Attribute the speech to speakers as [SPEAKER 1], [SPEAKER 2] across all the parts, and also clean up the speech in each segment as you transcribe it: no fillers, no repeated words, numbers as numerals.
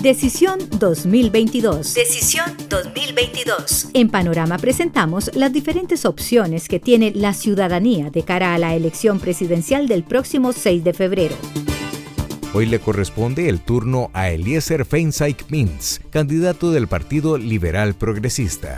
[SPEAKER 1] Decisión 2022. Decisión 2022. En Panorama presentamos las diferentes opciones que tiene la ciudadanía de cara a la elección presidencial del próximo 6 de febrero.
[SPEAKER 2] Hoy le corresponde el turno a Eliezer Feinsaig Mintz, candidato del Partido Liberal Progresista.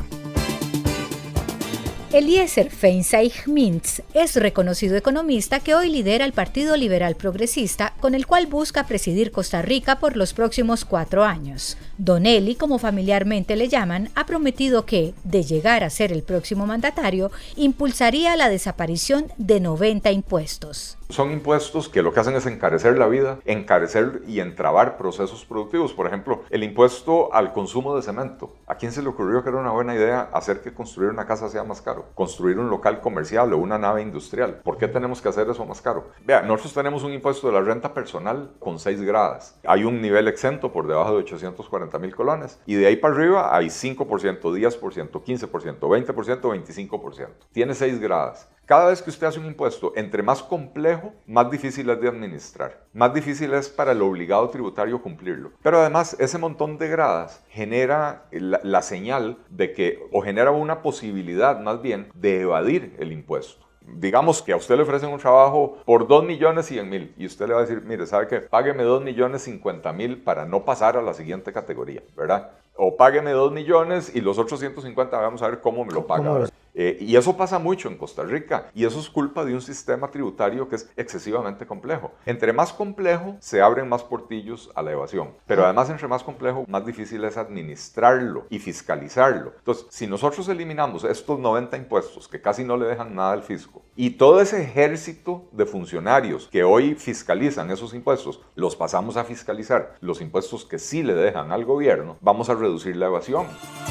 [SPEAKER 1] Eliezer Feinsaig Mintz es reconocido economista que hoy lidera el Partido Liberal Progresista, con el cual busca presidir Costa Rica por los próximos 4 años. Don Eli, como familiarmente le llaman, ha prometido que, de llegar a ser el próximo mandatario, impulsaría la desaparición de 90 impuestos.
[SPEAKER 3] Son impuestos que lo que hacen es encarecer la vida, encarecer y entrabar procesos productivos. Por ejemplo, el impuesto al consumo de cemento. ¿A quién se le ocurrió que era una buena idea hacer que construir una casa sea más caro? Construir un local comercial o una nave industrial. ¿Por qué tenemos que hacer eso más caro? Vea, nosotros tenemos un impuesto de la renta personal con 6 gradas. Hay un nivel exento por debajo de 840,000 colones. Y de ahí para arriba hay 5%, 10%, 15%, 20%, 25%. Tiene 6 gradas. Cada vez que usted hace un impuesto, entre más complejo, más difícil es de administrar. Más difícil es para el obligado tributario cumplirlo. Pero además, ese montón de gradas genera la señal de que, o genera una posibilidad más bien, de evadir el impuesto. Digamos que a usted le ofrecen un trabajo por 2.100.000 y usted le va a decir, mire, ¿sabe qué? Págueme 2.050.000 para no pasar a la siguiente categoría, ¿verdad? O págueme 2 millones y los otros 150 vamos a ver cómo me lo paga. Y eso pasa mucho en Costa Rica y eso es culpa de un sistema tributario que es excesivamente complejo. Entre más complejo, se abren más portillos a la evasión. Pero además, entre más complejo, más difícil es administrarlo y fiscalizarlo. Entonces, si nosotros eliminamos estos 90 impuestos que casi no le dejan nada al fisco y todo ese ejército de funcionarios que hoy fiscalizan esos impuestos, los pasamos a fiscalizar los impuestos que sí le dejan al gobierno, vamos a reducir la evasión.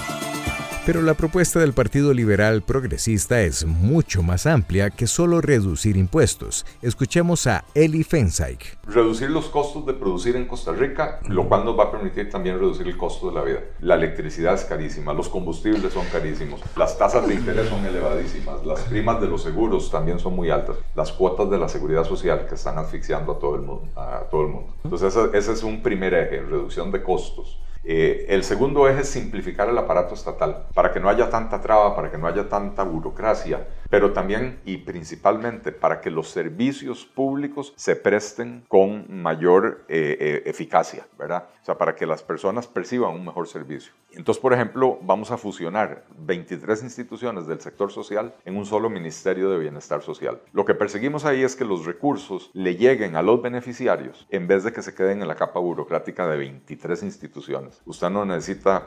[SPEAKER 2] Pero la propuesta del Partido Liberal Progresista es mucho más amplia que solo reducir impuestos. Escuchemos a Eli Feinsaig.
[SPEAKER 3] Reducir los costos de producir en Costa Rica, lo cual nos va a permitir también reducir el costo de la vida. La electricidad es carísima, los combustibles son carísimos, las tasas de interés son elevadísimas, las primas de los seguros también son muy altas, las cuotas de la seguridad social que están asfixiando a todo el mundo. Entonces ese es un primer eje, reducción de costos. El segundo eje es simplificar el aparato estatal para que no haya tanta traba, para que no haya tanta burocracia, pero también y principalmente para que los servicios públicos se presten con mayor eficacia, ¿verdad? O sea, para que las personas perciban un mejor servicio. Entonces, por ejemplo, vamos a fusionar 23 instituciones del sector social en un solo Ministerio de Bienestar Social. Lo que perseguimos ahí es que los recursos le lleguen a los beneficiarios en vez de que se queden en la capa burocrática de 23 instituciones. Usted no necesita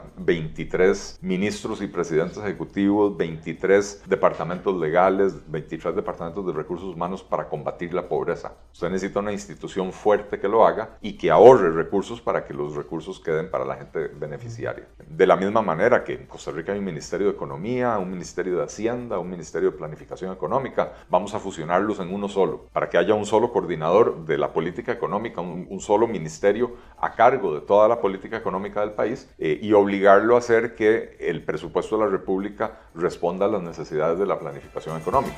[SPEAKER 3] 23 ministros y presidentes ejecutivos, 23 departamentos legales, 23 departamentos de recursos humanos para combatir la pobreza. Usted necesita una institución fuerte que lo haga y que ahorre recursos para que los recursos queden para la gente beneficiaria. De la misma manera que en Costa Rica hay un Ministerio de Economía, un Ministerio de Hacienda, un Ministerio de Planificación Económica, vamos a fusionarlos en uno solo, para que haya un solo coordinador de la política económica, un solo ministerio a cargo de toda la política económica del país y obligarlo a hacer que el presupuesto de la República responda a las necesidades de la planificación económica.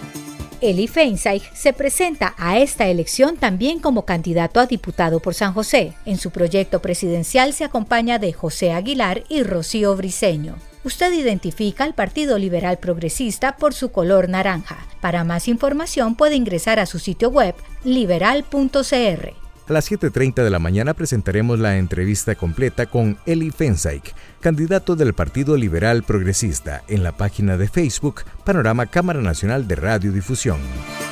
[SPEAKER 1] Eli Feinsaig se presenta a esta elección también como candidato a diputado por San José. En su proyecto presidencial se acompaña de José Aguilar y Rocío Briceño. Usted identifica al Partido Liberal Progresista por su color naranja. Para más información puede ingresar a su sitio web liberal.cr.
[SPEAKER 2] A las 7:30 de la mañana presentaremos la entrevista completa con Eli Feinsaig, candidato del Partido Liberal Progresista, en la página de Facebook Panorama Cámara Nacional de Radiodifusión.